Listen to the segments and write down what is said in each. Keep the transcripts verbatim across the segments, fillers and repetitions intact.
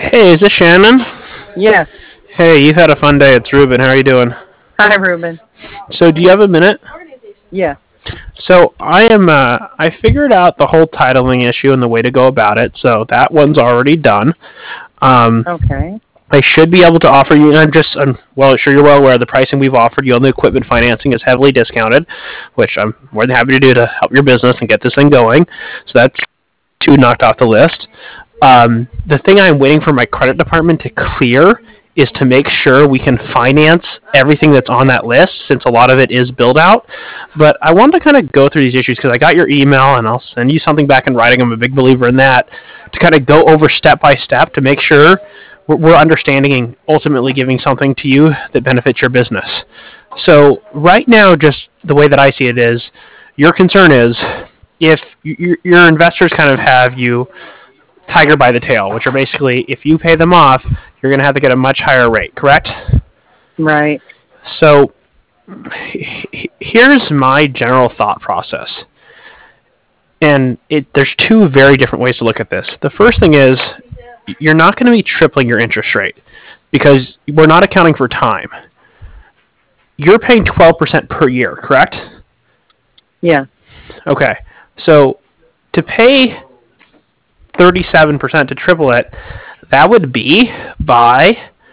Hey, is this Shannon? Yes. Hey, you've had a fun day. It's Ruben. How are you doing? Hi, Ruben. So, do you have a minute? Yes. So, I am. Uh, I figured out the whole titling issue and the way to go about it. So that one's already done. Um, Okay. I should be able to offer you. And I'm just. I'm well. Sure, you're well aware the pricing we've offered you on the equipment financing is heavily discounted, which I'm more than happy to do to help your business and get this thing going. So that's two knocked off the list. Um, the thing I'm waiting for my credit department to clear is to make sure we can finance everything that's on that list, since a lot of it is build out. But I wanted to kind of go through these issues because I got your email and I'll send you something back in writing. I'm a big believer in that, to kind of go over step by step to make sure we're, we're understanding and ultimately giving something to you that benefits your business. So right now, just the way that I see it is, your concern is if your, your investors kind of have you tiger by the tail, which are basically, if you pay them off, you're going to have to get a much higher rate, correct? Right. So here's my general thought process. And it, there's two very different ways to look at this. The first thing is, you're not going to be tripling your interest rate because we're not accounting for time. You're paying twelve percent per year, correct? Yeah. Okay. So to pay thirty-seven percent to triple it, that would be by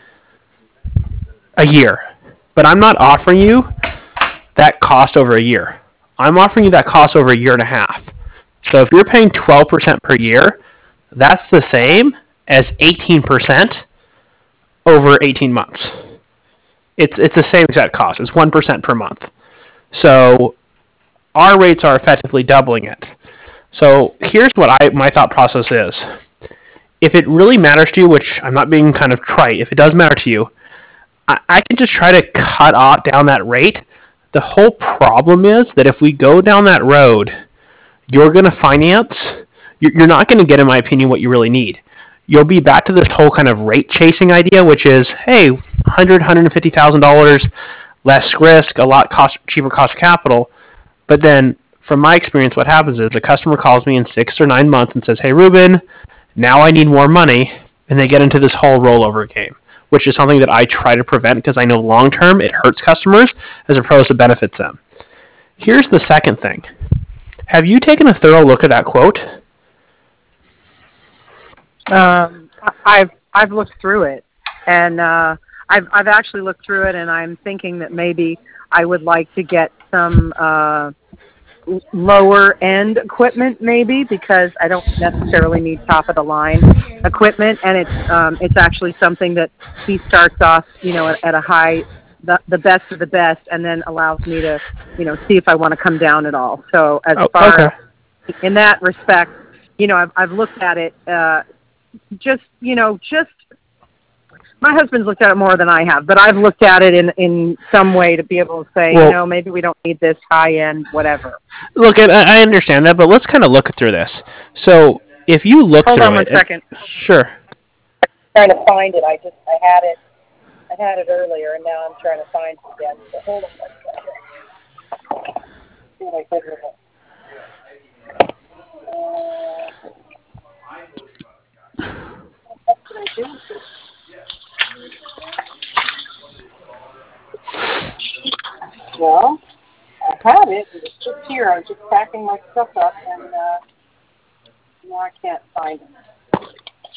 a year. But I'm not offering you that cost over a year. I'm offering you that cost over a year and a half. So if you're paying twelve percent per year, that's the same as eighteen percent over eighteen months. It's it's the same exact cost. It's one percent per month. So our rates are effectively doubling it. So here's what I my thought process is. If it really matters to you, which I'm not being kind of trite, if it does matter to you, I, I can just try to cut off down that rate. The whole problem is that if we go down that road, you're going to finance, you're, you're not going to get, in my opinion, what you really need. You'll be back to this whole kind of rate chasing idea, which is, hey, one hundred thousand dollars, one hundred fifty thousand dollars, less risk, a lot cost, cheaper cost of capital. But then, from my experience, what happens is a customer calls me in six or nine months and says, hey, Ruben, now I need more money, and they get into this whole rollover game, which is something that I try to prevent because I know long term it hurts customers as opposed to benefits them. Here's the second thing. Have you taken a thorough look at that quote? Um, I've I've looked through it, and uh, I've I've actually looked through it, and I'm thinking that maybe I would like to get some uh, lower end equipment, maybe, because I don't necessarily need top of the line equipment, and it's um, it's actually something that he starts off, you know, at, at a high, the, the best of the best, and then allows me to, you know, see if I want to come down at all. So as Oh, far okay. as in that respect, you know, I've I've looked at it. Uh, just you know, just my husband's looked at it more than I have, but I've looked at it in, in some way to be able to say, Well, you know, maybe we don't need this high end, whatever. Look, I I understand that, but let's kind of look through this. So if you look Hold through on one it, and- second. sure. Trying to find it. I just I had it. I had it earlier, and now I'm trying to find it again. So hold on one second. See what I did with it. Uh, what did I do with it? Well, I had it. It was just here. I was just packing my stuff up, and uh, now I can't find it.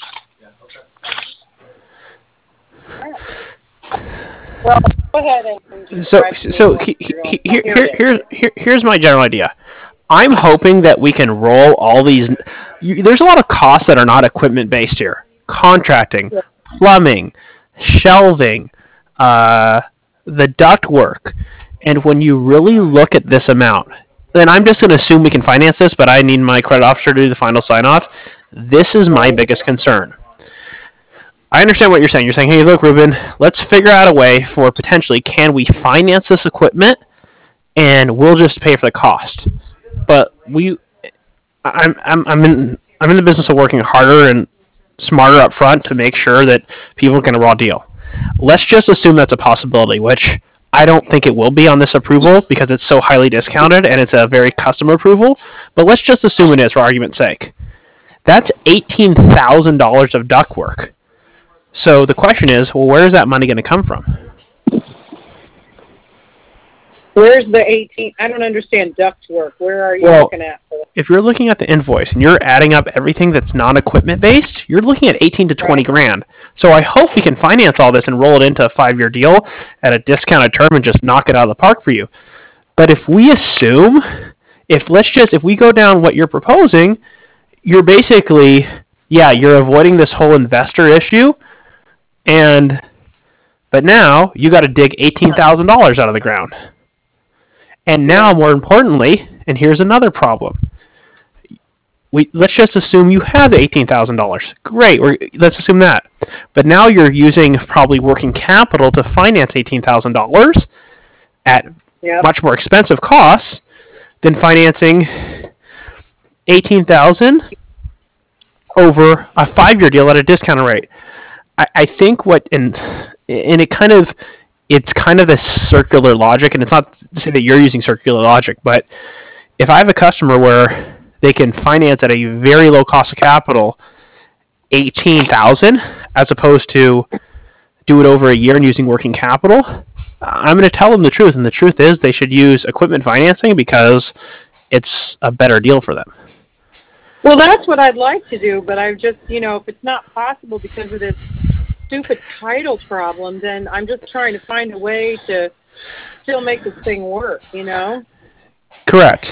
Well, go ahead and just So, correct me so what he, you're he, doing. here, Here here, it is. here, here, here's my general idea. I'm hoping that we can roll all these. You, there's a lot of costs that are not equipment based here. Contracting, Yeah. plumbing, shelving, uh, the duct work. And when you really look at this amount, then I'm just going to assume we can finance this, but I need my credit officer to do the final sign off. This is my biggest concern. I understand what you're saying. You're saying, hey, look, Ruben, let's figure out a way for potentially, can we finance this equipment and we'll just pay for the cost. But we, I'm, I'm, I'm in, I'm in the business of working harder and smarter up front to make sure that people get a raw deal. Let's just assume that's a possibility, which I don't think it will be on this approval because it's so highly discounted and it's a very custom approval. But let's just assume it is for argument's sake. That's eighteen thousand dollars of duct work. So the question is, well, where is that money going to come from? Where's the eighteen? I don't understand duct work. Where are you well, looking at? If you're looking at the invoice and you're adding up everything that's non-equipment based, you're looking at eighteen to twenty right. grand. So I hope we can finance all this and roll it into a five-year deal at a discounted term and just knock it out of the park for you. But if we assume, if let's just, if we go down what you're proposing, you're basically, yeah, you're avoiding this whole investor issue, and but now you got to dig eighteen thousand dollars out of the ground. And now, more importantly, and here's another problem. We let's just assume you have eighteen thousand dollars. Great, we're, let's assume that. But now you're using probably working capital to finance eighteen thousand dollars at yep. much more expensive costs than financing eighteen thousand dollars over a five-year deal at a discounted rate. I, I think what and and it kind of it's kind of a circular logic, and it's not to say that you're using circular logic, but if I have a customer where they can finance at a very low cost of capital eighteen thousand dollars as opposed to do it over a year and using working capital, I'm going to tell them the truth, and the truth is they should use equipment financing because it's a better deal for them. Well, that's what I'd like to do, but I just, you know, if it's not possible because of this stupid title problem, then I'm just trying to find a way to still make this thing work, you know? Correct.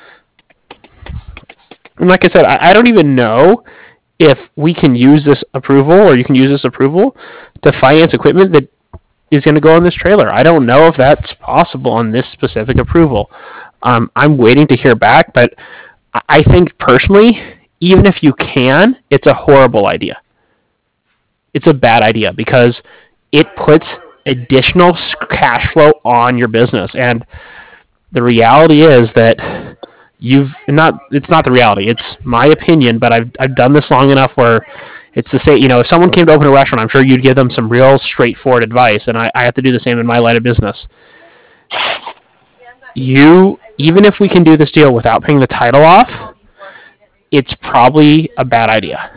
And like I said, I, I don't even know if we can use this approval or you can use this approval to finance equipment that is going to go on this trailer. I don't know if that's possible on this specific approval. Um, I'm waiting to hear back, but I think personally, even if you can, it's a horrible idea. It's a bad idea because it puts additional cash flow on your business. And the reality is that you've not, it's not the reality. It's my opinion, but I've, I've done this long enough where it's the same, you know, if someone came to open a restaurant, I'm sure you'd give them some real straightforward advice. And I, I have to do the same in my line of business. You, even if we can do this deal without paying the title off, it's probably a bad idea.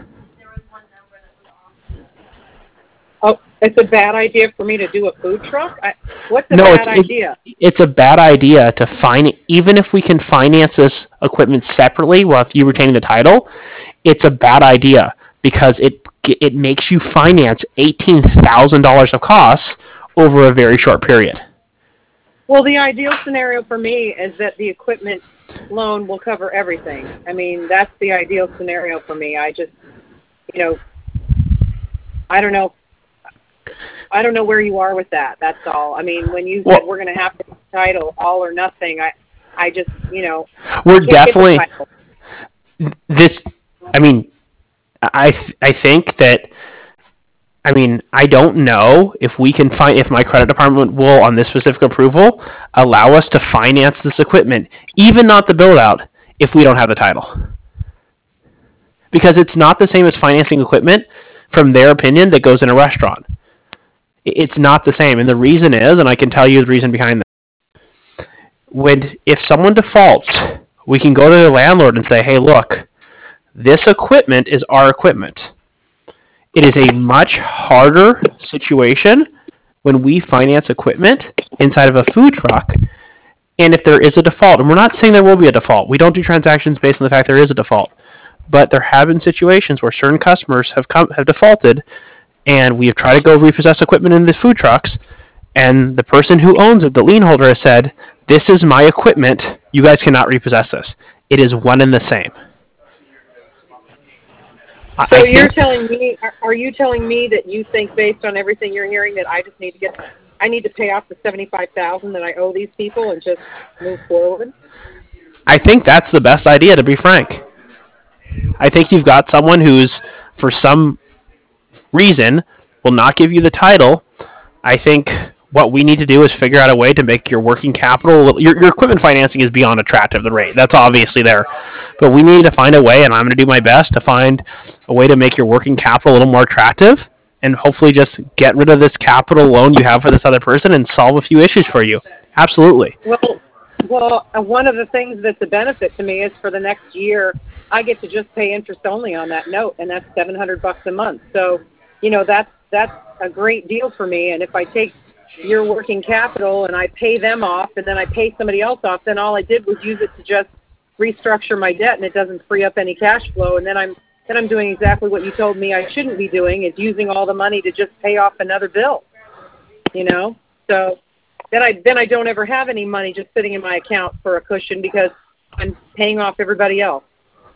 Oh, it's a bad idea for me to do a food truck? I, what's a no, bad it's, idea? It, it's a bad idea to find, even if we can finance this equipment separately while you retaining the title, it's a bad idea because it it makes you finance eighteen thousand dollars of costs over a very short period. Well, the ideal scenario for me is that the equipment loan will cover everything. I mean, that's the ideal scenario for me. I just, you know, I don't know. I don't know where you are with that. That's all. I mean, when you said well, we're going to have the title, all or nothing, I, I just, you know. We're definitely, this, I mean, I, th- I think that, I mean, I don't know if we can find, if my credit department will, on this specific approval, allow us to finance this equipment, even not the build out, if we don't have the title. Because it's not the same as financing equipment, from their opinion, that goes in a restaurant. It's not the same. And the reason is, and I can tell you the reason behind that. When, if someone defaults, we can go to the landlord and say, hey, look, this equipment is our equipment. It is a much harder situation when we finance equipment inside of a food truck, and if there is a default, and we're not saying there will be a default. We don't do transactions based on the fact there is a default, but there have been situations where certain customers have come have defaulted, and we have tried to go repossess equipment in the food trucks, and the person who owns it, the lien holder, has said, "This is my equipment. You guys cannot repossess this. It is one and the same." So I you're telling me, are you telling me that you think, based on everything you're hearing, that I just need to get, I need to pay off the seventy-five thousand dollars that I owe these people and just move forward? I think that's the best idea, to be frank. I think you've got someone who's, for some reason, will not give you the title. I think what we need to do is figure out a way to make your working capital, your, your equipment financing is beyond attractive, the rate. That's obviously there. But we need to find a way, and I'm going to do my best to find a way to make your working capital a little more attractive and hopefully just get rid of this capital loan you have for this other person and solve a few issues for you. Absolutely. Well, well, uh, one of the things that's a benefit to me is for the next year, I get to just pay interest only on that note, and that's seven hundred bucks a month. So you know, that's that's a great deal for me. And if I take your working capital and I pay them off, and then I pay somebody else off, then all I did was use it to just restructure my debt, and it doesn't free up any cash flow. And then I'm then I'm doing exactly what you told me I shouldn't be doing, is using all the money to just pay off another bill. You know, so then I then I don't ever have any money just sitting in my account for a cushion because I'm paying off everybody else.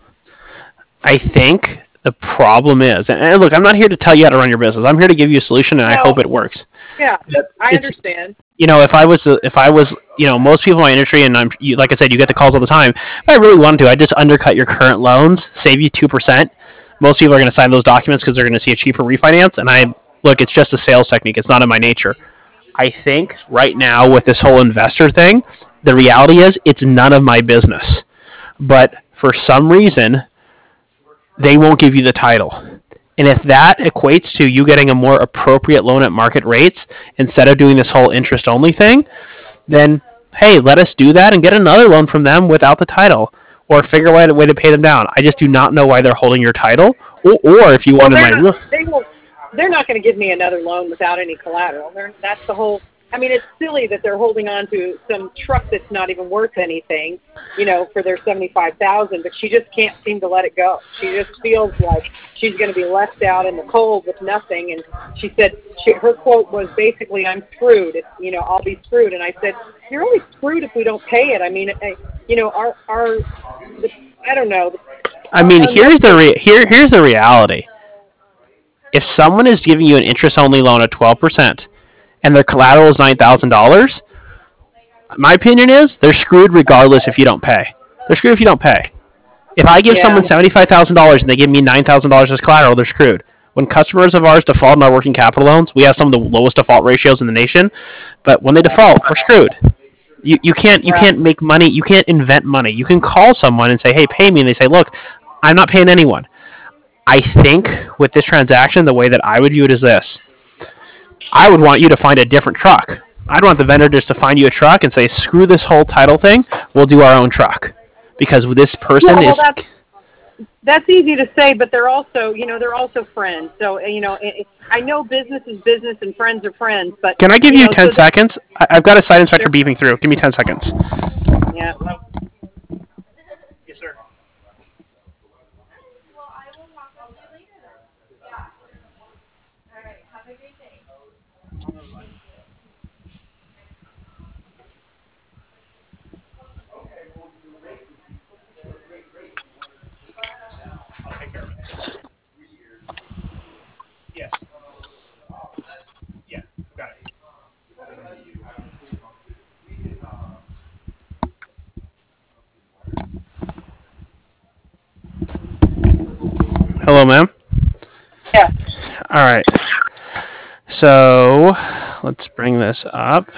I think the problem is, and look, I'm not here to tell you how to run your business. I'm here to give you a solution, and no. I hope it works. Yeah, I it's, understand. You know, if I was, if I was, you know, most people in my industry, and I'm, you, like I said, you get the calls all the time. If I really wanted to, I'd just undercut your current loans, save you two percent. Most people are going to sign those documents because they're going to see a cheaper refinance. And I look, it's just a sales technique. It's not in my nature. I think right now with this whole investor thing, the reality is it's none of my business. But for some reason, they won't give you the title. And if that equates to you getting a more appropriate loan at market rates instead of doing this whole interest-only thing, then, hey, let us do that and get another loan from them without the title, or figure out a way to pay them down. I just do not know why they're holding your title, or, or if you well, wanted my... Not, they will, they're not going to give me another loan without any collateral. They're, that's the whole... I mean, it's silly that they're holding on to some truck that's not even worth anything, you know, for their seventy-five thousand dollars, but she just can't seem to let it go. She just feels like she's going to be left out in the cold with nothing. And she said, she, her quote was basically, I'm screwed. It's, you know, I'll be screwed. And I said, you're only screwed if we don't pay it. I mean, I, you know, our, our, the, I don't know. I mean, here's the re- here here's the reality. If someone is giving you an interest-only loan at twelve percent, and their collateral is nine thousand dollars, my opinion is they're screwed regardless if you don't pay. They're screwed if you don't pay. If I give yeah. someone seventy-five thousand dollars and they give me nine thousand dollars as collateral, they're screwed. When customers of ours default on our working capital loans, we have some of the lowest default ratios in the nation, but when they default, we're screwed. You you can't you can't make money, you can't invent money. You can call someone and say, hey, pay me, and they say, look, I'm not paying anyone. I think with this transaction, the way that I would view it is this. I would want you to find a different truck. I'd want the vendor just to find you a truck and say, screw this whole title thing, we'll do our own truck. Because this person yeah, well, is... That's, that's easy to say, but they're also, you know, they're also friends. So, you know, it, I know business is business and friends are friends, but... Can I give you, you know, ten so seconds? I've got a site inspector sure. beeping through. Give me ten seconds. Yeah. Yes, sir. Yes. Yeah, got it. Hello, ma'am? Yeah. All right. So, let's bring this up.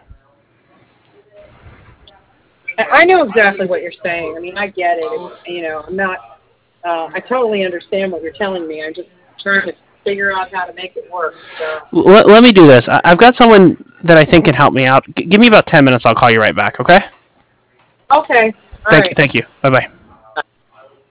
I know exactly what you're saying. I mean, I get it. It's, you know, I'm not, uh, I totally understand what you're telling me. I'm just trying to figure out how to make it work. So. Let, let me do this. I, I've got someone that I think can help me out. G- give me about ten minutes. I'll call you right back, okay? Okay. All thank right. you. Thank you. Bye-bye.